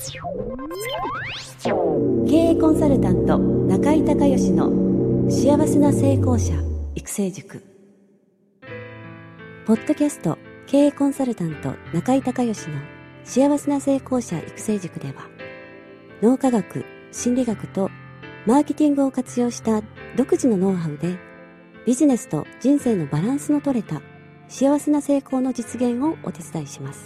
経営コンサルタント中井孝義の幸せな成功者育成塾。ポッドキャスト経営コンサルタント中井孝義の幸せな成功者育成塾では、脳科学、心理学とマーケティングを活用した独自のノウハウで、ビジネスと人生のバランスの取れた幸せな成功の実現をお手伝いします。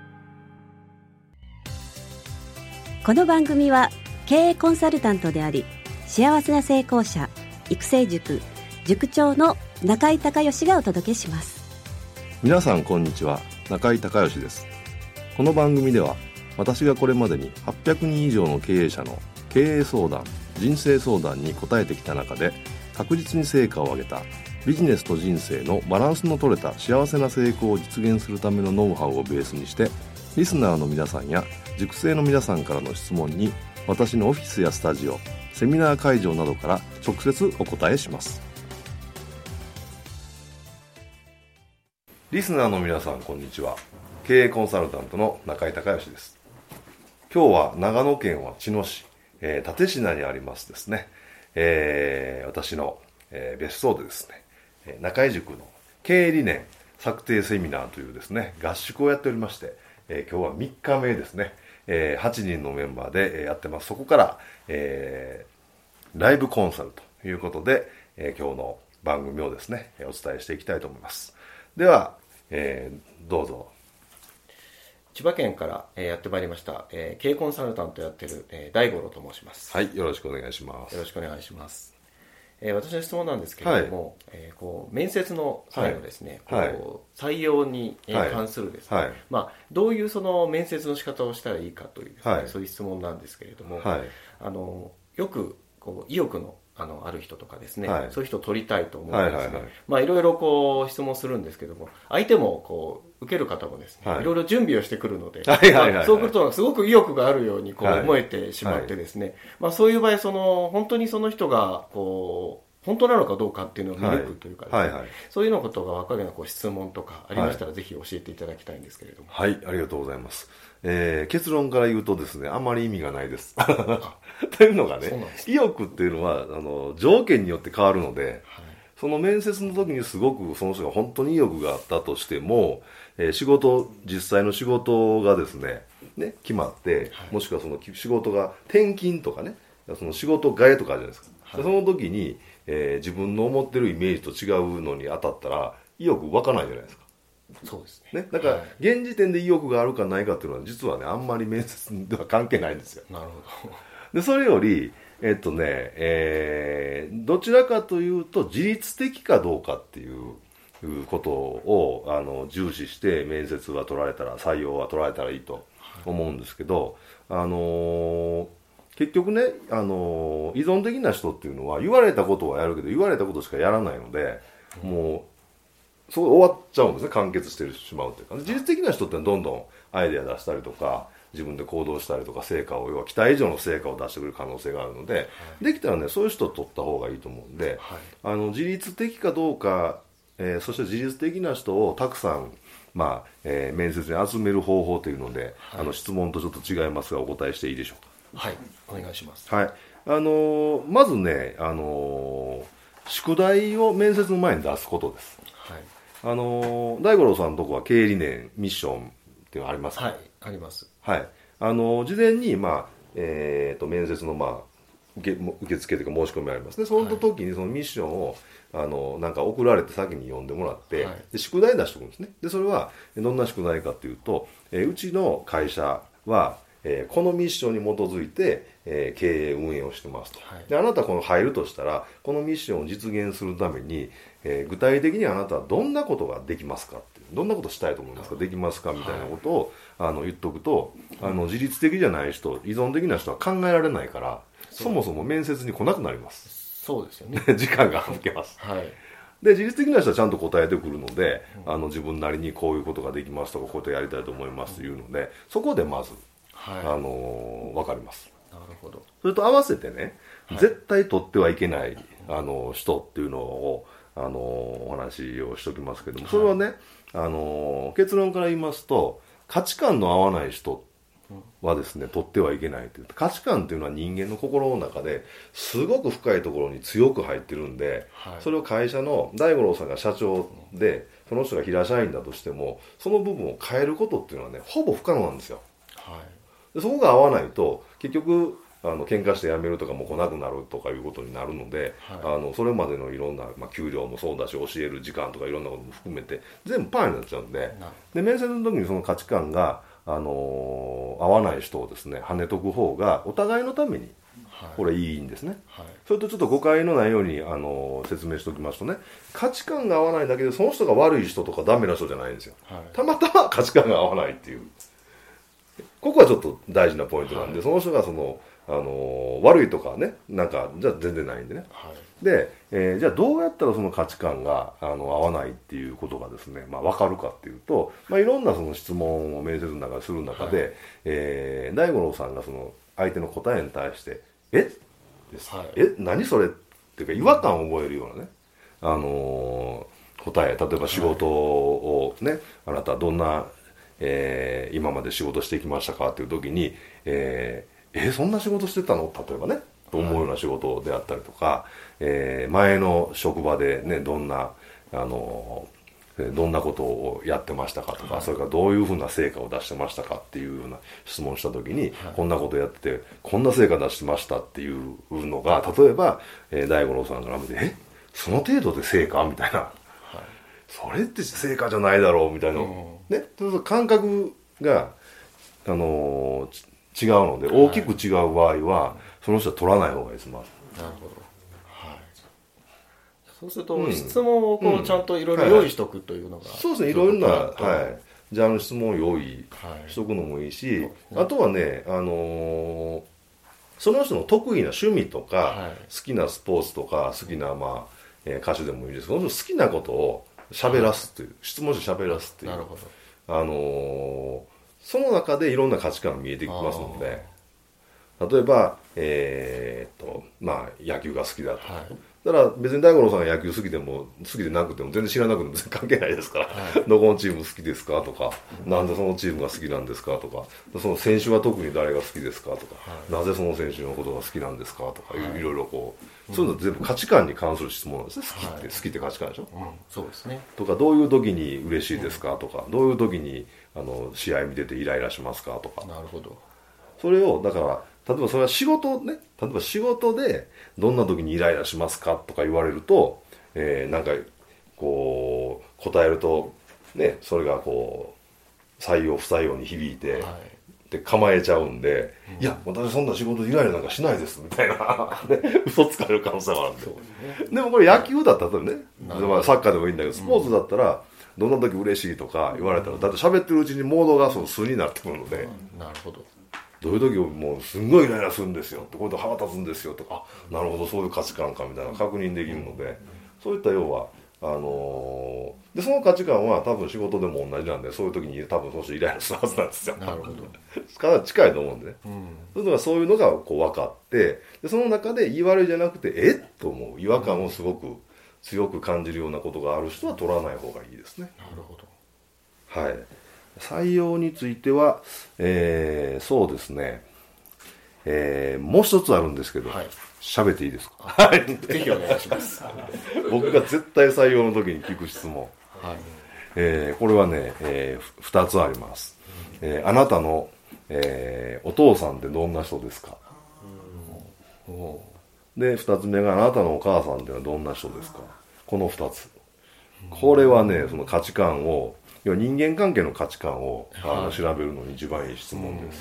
この番組は経営コンサルタントであり、幸せな成功者育成塾塾長の中井孝義がお届けします。 皆さんこんにちは、中井孝義です。この番組では、私がこれまでに800人以上の経営者の経営相談、人生相談に答えてきた中で、確実に成果を上げたビジネスと人生のバランスの取れた幸せな成功を実現するためのノウハウをベースにして、リスナーの皆さんや塾生の皆さんからの質問に、私のオフィスやスタジオ、セミナー会場などから直接お答えします。リスナーの皆さんこんにちは。経営コンサルタントの中井孝義です。今日は長野県は茅野市、立科にありますですね、私の、別荘でですね、中井塾の経営理念策定セミナーというですね、合宿をやっておりまして、今日は3日目ですね、8人のメンバーでやってます。そこから、ライブコンサルということで、今日の番組をですね、お伝えしていきたいと思います。では、どうぞ。 千葉県からやってまいりました、経営コンサルタントやってる大五郎と申します。 はい、よろしくお願いします。 よろしくお願いします。私の質問なんですけれども、面接の際のですね、採用に関するですね、どういうその面接の仕方をしたらいいかというですね、そういう質問なんですけれども、よく意欲のある人とかですね、そういう人を取りたいと思うんですね。いろいろ質問するんですけども、相手も受ける方もですね、いろいろ準備をしてくるので、そうするとすごく意欲があるように思えてしまってですね、そういう場合本当にその人が本当なのかどうかっていうのを見抜くというかですね、そういうのことが分かるような質問とかありましたら、ぜひ教えていただきたいんですけれども。 はい、ありがとうございます。結論から言うとですね、あまり意味がないです。というのがね、意欲っていうのは条件によって変わるので、その面接の時にすごくその人が本当に意欲があったとしても、実際の仕事がですね、決まって、もしくはその仕事が転勤とかね、その仕事替えとかあるじゃないですか。その時に、自分の思ってるイメージと違うのに当たったら意欲湧かないじゃないですか。 そうですね。 だから、現時点で意欲があるかないかっていうのは実はね、あんまり面接では関係ないんですよ。 なるほど。 でそれよりどちらかというと自律的かどうかっていうことを重視して面接は取られたら、採用は取られたらいいと思うんですけど、結局ね、依存的な人っていうのは言われたことはやるけど言われたことしかやらないので、もうそこ終わっちゃうんですね。完結してしまうというか、自律的な人ってどんどんアイデア出したりとか自分で行動したりとか、成果を要は期待以上の成果を出してくる可能性があるので、できたらね、そういう人を取った方がいいと思うんで、自律的かどうか、そして自律的な人をたくさん面接に集める方法というので、質問とちょっと違いますがお答えしていいでしょうか。 はい、お願いします。 はい、まずね、宿題を面接の前に出すことです。大五郎さんのとこは経営理念ミッションっていうのありますか？ はい、あります。 はい、事前に、面接の、受付というか申し込みありますね。その時にそのミッションをなんか送られて先に読んでもらって、で宿題出しておくんですね。でそれはどんな宿題かというと、うちの会社はこのミッションに基づいて、経営運営をしてますと。であなた入るとしたら、このミッションを実現するために、具体的にあなたはどんなことができますかって、どんなことしたいと思いますか、できますかみたいなことを、言っとくと、自律的じゃない人、依存的な人は考えられないから、そもそも面接に来なくなります。 そうですよね。 時間が省けます。で自律的な人はちゃんと答えてくるので、自分なりにこういうことができますとか、こういうことやりたいと思いますというので、そこでまず分かります。 なるほど。 それと合わせてね、絶対取ってはいけない人っていうのをお話をしておきますけども、それはね、結論から言いますと、価値観の合わない人はですね取ってはいけないという。価値観というのは人間の心の中ですごく深いところに強く入ってるんで、それを会社の大五郎さんが社長でその人が平社員だとしてもその部分を変えることっていうのはねほぼ不可能なんですよ。でそこが合わないと結局喧嘩して辞めるとかも来なくなるとかいうことになるので、それまでのいろんな、給料もそうだし教える時間とかいろんなことも含めて全部パーになっちゃうんで、面接の時にその価値観が、合わない人をですね跳ねとく方がお互いのためにこれいいんですね。それとちょっと誤解のないように説明しておきますとね、価値観が合わないだけでその人が悪い人とかダメな人じゃないんですよ。たまたま価値観が合わないっていう、ここはちょっと大事なポイントなんで、その人が悪いとかねなんかじゃあ全然ないんでね、で、じゃあどうやったらその価値観が合わないっていうことがですね、分かるかっていうと、いろんなその質問を面接の中でする中で、大五郎さんがその相手の答えに対して「え何それ?」っていうか違和感を覚えるようなね、答え、例えば仕事をね、あなたどんな、今まで仕事してきましたかっていう時にそんな仕事してたの例えばねと思うような仕事であったりとか、前の職場でねどんなことをやってましたかとか、それからどういうふうな成果を出してましたかっていうような質問をした時に、こんなことやっててこんな成果出してましたっていうのが例えば、大五郎さんから見てその程度で成果みたいな、それって成果じゃないだろうみたいな、ね、感覚が違うので、大きく違う場合はその人は取らない方がいいです。まず。 なるほど。そうすると、質問をちゃんといろいろ用意しとくというのが、 そうですね、いろいろな、ジャンル質問を用意しとくのもいいし、あとはね、その人の得意な趣味とか、好きなスポーツとか好きな、歌手でもいいですけど、好きなことを喋らすという、質問して喋らすという。 なるほど。その中でいろんな価値観が見えてきますので、例えば、野球が好きだと。だから別に大五郎さんが野球好きでなくても全然知らなくても全然関係ないですから、どこのチーム好きですかとか、なんでそのチームが好きなんですかとか、その選手は特に誰が好きですかとか、なぜその選手のことが好きなんですかとか、いろいろそういうの全部価値観に関する質問なんですね。好きって価値観でしょ。 そうですね。 とか、どういう時に嬉しいですかとか、どういう時に試合見ててイライラしますかとか。 なるほど。 それをだから例えばそれは仕事ね、例えば仕事でどんな時にイライラしますかとか言われると、なんか答えるとね、それが採用不採用に響いて、で構えちゃうんで、いや私そんな仕事でイライラなんかしないですみたいな、嘘つかれる可能性があるんで、でもこれ野球だったらね、サッカーでもいいんだけど、スポーツだったらどんな時嬉しいとか言われたら、だって喋ってるうちにモードが素になってくるので、 なるほど。 どういう時もうすんごいイライラするんですよ、こういうと腹立つんですよとか、なるほどそういう価値観かみたいな確認できるので、そういった要はでその価値観は多分仕事でも同じなんで、そういう時に多分その人イライラするはずなんですよ。 なるほど。 かなり近いと思うんでね、そういうのが分かって、でその中で言い悪いじゃなくてと思う違和感をすごく強く感じるようなことがある人は取らない方がいいですね。 なるほど。 はい。採用については、そうですね、もう一つあるんですけど、喋っていいですか？ はい、ぜひお願いします。 僕が絶対採用の時に聞く質問、これはね、2つあります。あなたの、お父さんってどんな人ですか？で2つ目があなたのお母さんっていうのはどんな人ですか？この2つ。これはね、その価値観を、要は人間関係の価値観を調べるのに一番いい質問です。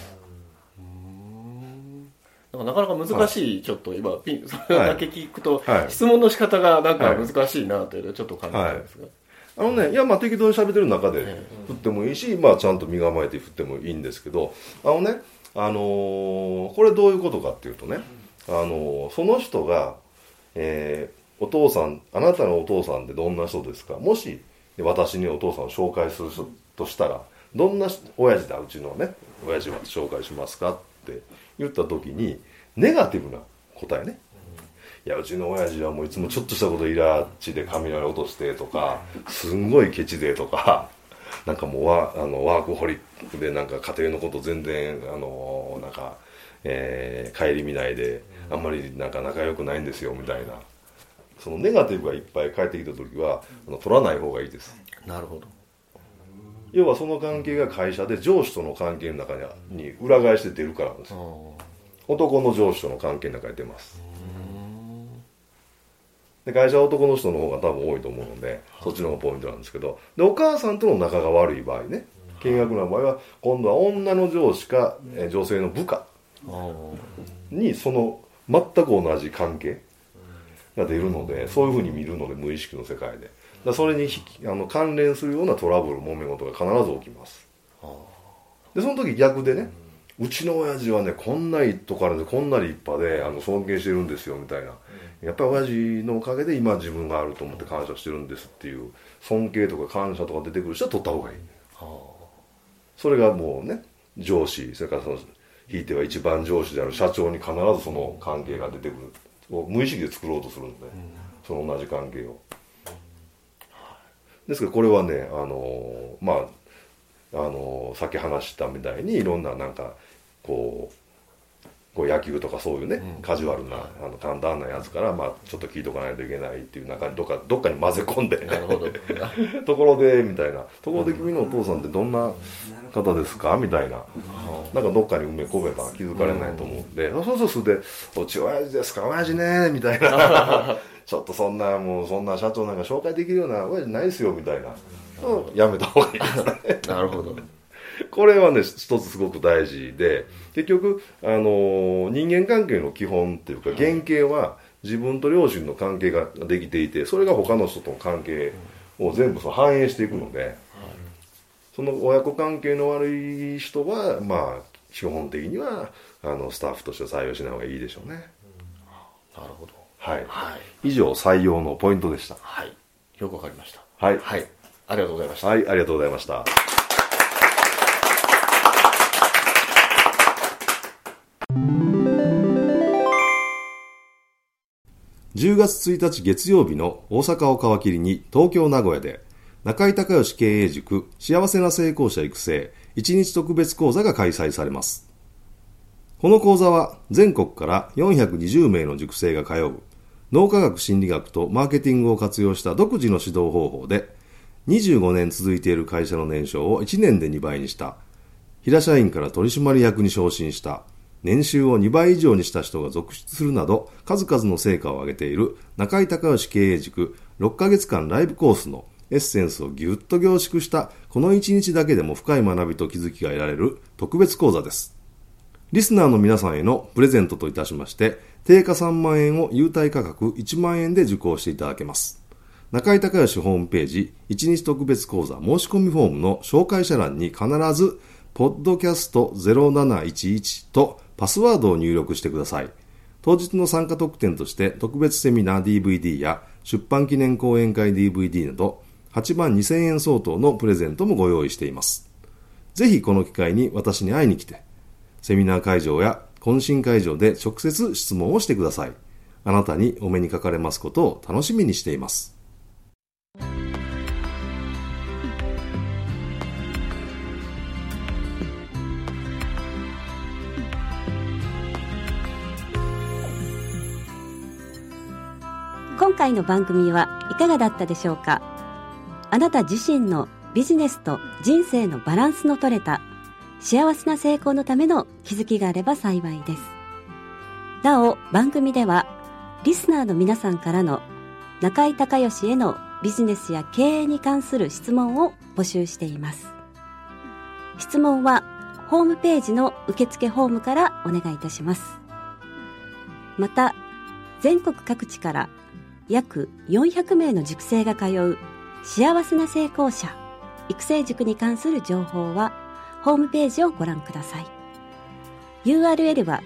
なかなか難しい、ちょっと今それだけ聞くと、質問の仕方がなんか難しいなというのをちょっと感じたんですが、 いや適当に喋ってる中で振ってもいいし、ちゃんと身構えて振ってもいいんですけど、これどういうことかっていうとね、その人が、お父さん、あなたのお父さんってどんな人ですか？もし私にお父さんを紹介するとしたら、どんな親父だ、うちのね親父は紹介しますかって言った時に、ネガティブな答えね、いやうちの親父はもういつもちょっとしたことイラッチで雷落としてとか、すんごいケチでとか、 なんかもうワークホリックでなんか家庭のこと全然なんか、顧みないであんまりなんか仲良くないんですよみたいな、そのネガティブがいっぱい返ってきた時は取らない方がいいです。 なるほど。 要はその関係が会社で上司との関係の中に裏返して出るからなんです。男の上司との関係の中に出ます。で会社は男の人の方が多分多いと思うので、そっちの方がポイントなんですけど、でお母さんとの仲が悪い場合ね、険悪な場合は今度は女の上司か女性の部下にその全く同じ関係が出るので、そういうふうに見るので、無意識の世界でそれに関連するようなトラブル、揉め事が必ず起きます。でその時逆でね、うちの親父はねこんな一斗からでこんな立派で尊敬してるんですよみたいな、やっぱり親父のおかげで今自分があると思って感謝してるんですっていう尊敬とか感謝とか出てくる人は取った方がいい。それがもうね、上司、それからそのひいては一番上司である社長に必ずその関係が出てくるを無意識で作ろうとするので、その同じ関係を。ですからこれはね、さっき話したみたいにいろんななんかこう野球とかそういうね、カジュアルな簡単なやつから、ちょっと聞いとかないといけないっていう中にどっかに混ぜ込んで、なるほどところでみたいな、ところで君のお父さんってどんな方ですかみたいな、なんかどっかに埋め込めば気づかれないと思うんで、そうするでおち親父ですか親父ねみたいなちょっとそんな社長なんか紹介できるような親父ないですよみたいな、やめた方がいいですねなるほど。 これはね一つすごく大事で、結局人間関係の基本っていうか原型は自分と両親の関係ができていて、それが他の人との関係を全部反映していくので、その親子関係の悪い人は基本的にはスタッフとして採用しない方がいいでしょうね。 なるほど。 はい、以上採用のポイントでした。 はい、よくわかりました。 はい、 ありがとうございました。 はい、ありがとうございました。10月1日月曜日の大阪を皮切りに東京名古屋で中井隆義経営塾幸せな成功者育成1日特別講座が開催されます。この講座は全国から420名の塾生が通う脳科学心理学とマーケティングを活用した独自の指導方法で、25年続いている会社の年商を1年で2倍にした、平社員から取締役に昇進した、年収を2倍以上にした人が続出するなど数々の成果を上げている中井隆義経営塾6ヶ月間ライブコースのエッセンスをぎゅっと凝縮したこの1日だけでも深い学びと気づきが得られる特別講座です。リスナーの皆さんへのプレゼントといたしまして、定価3万円を優待価格1万円で受講していただけます。中井隆義ホームページ1日特別講座申し込みフォームの紹介者欄に必ずポッドキャスト0711とパスワードを入力してください。当日の参加特典として特別セミナー DVD や出版記念講演会 DVD など8万2000円相当のプレゼントもご用意しています。ぜひこの機会に私に会いに来て、セミナー会場や懇親会場で直接質問をしてください。あなたにお目にかかれますことを楽しみにしています。 今回の番組はいかがだったでしょうか。あなた自身のビジネスと人生のバランスの取れた幸せな成功のための気づきがあれば幸いです。なお、番組ではリスナーの皆さんからの中井隆義へのビジネスや経営に関する質問を募集しています。質問はホームページの受付フォームからお願いいたします。また、全国各地から約400名の塾生が通う幸せな成功者育成塾に関する情報はホームページをご覧ください。 URL は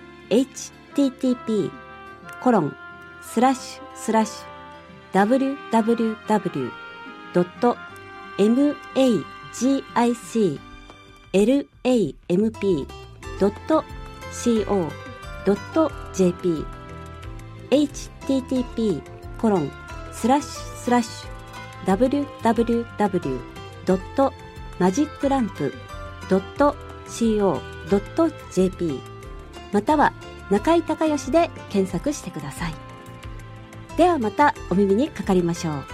http://www.magiclamp.co.jp http://www. magiclamp.co.jp または中井孝義で検索してください。ではまたお耳にかかりましょう。